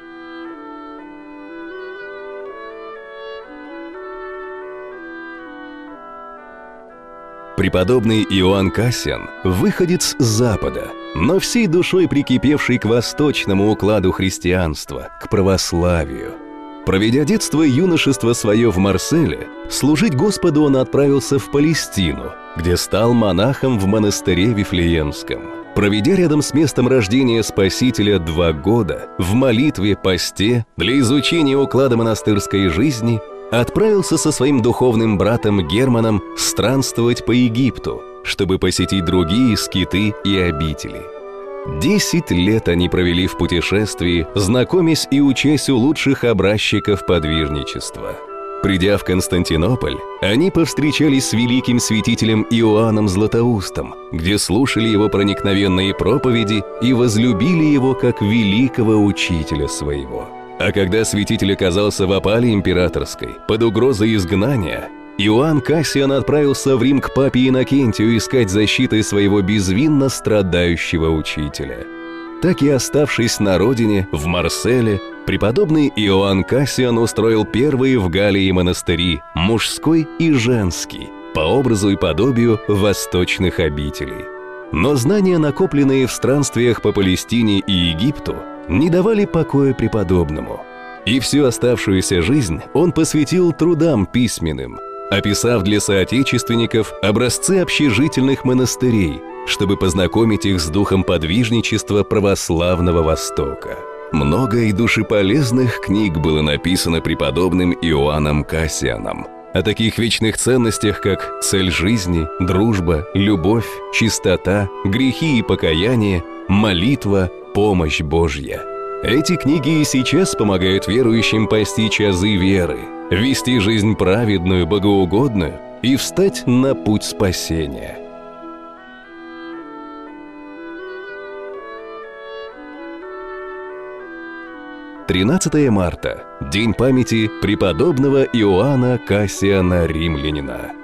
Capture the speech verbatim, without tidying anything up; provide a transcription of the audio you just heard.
Преподобный Иоанн Кассиан – выходец с Запада, но всей душой прикипевший к восточному укладу христианства, к православию. Проведя детство и юношество свое в Марселе, служить Господу он отправился в Палестину, где стал монахом в монастыре Вифлеемском. Проведя рядом с местом рождения Спасителя два года, в молитве, посте, для изучения уклада монастырской жизни, отправился со своим духовным братом Германом странствовать по Египту, чтобы посетить другие скиты и обители. Десять лет они провели в путешествии, знакомясь и учась у лучших образчиков подвижничества. Придя в Константинополь, они повстречались с великим святителем Иоанном Златоустом, где слушали его проникновенные проповеди и возлюбили его как великого учителя своего. А когда святитель оказался в опале императорской, под угрозой изгнания, Иоанн Кассиан отправился в Рим к папе Иннокентию искать защиты своего безвинно страдающего учителя. Так и оставшись на родине, в Марселе, преподобный Иоанн Кассиан устроил первые в Галлии монастыри, мужской и женский, по образу и подобию восточных обителей. Но знания, накопленные в странствиях по Палестине и Египту, не давали покоя преподобному. И всю оставшуюся жизнь он посвятил трудам письменным, описав для соотечественников образцы общежительных монастырей, чтобы познакомить их с духом подвижничества православного Востока. Много и душеполезных книг было написано преподобным Иоанном Кассианом о таких вечных ценностях, как цель жизни, дружба, любовь, чистота, грехи и покаяние, молитва, помощь Божья. Эти книги и сейчас помогают верующим постичь азы веры, вести жизнь праведную, богоугодную и встать на путь спасения. тринадцатое марта – День памяти преподобного Иоанна Кассиана Римлянина.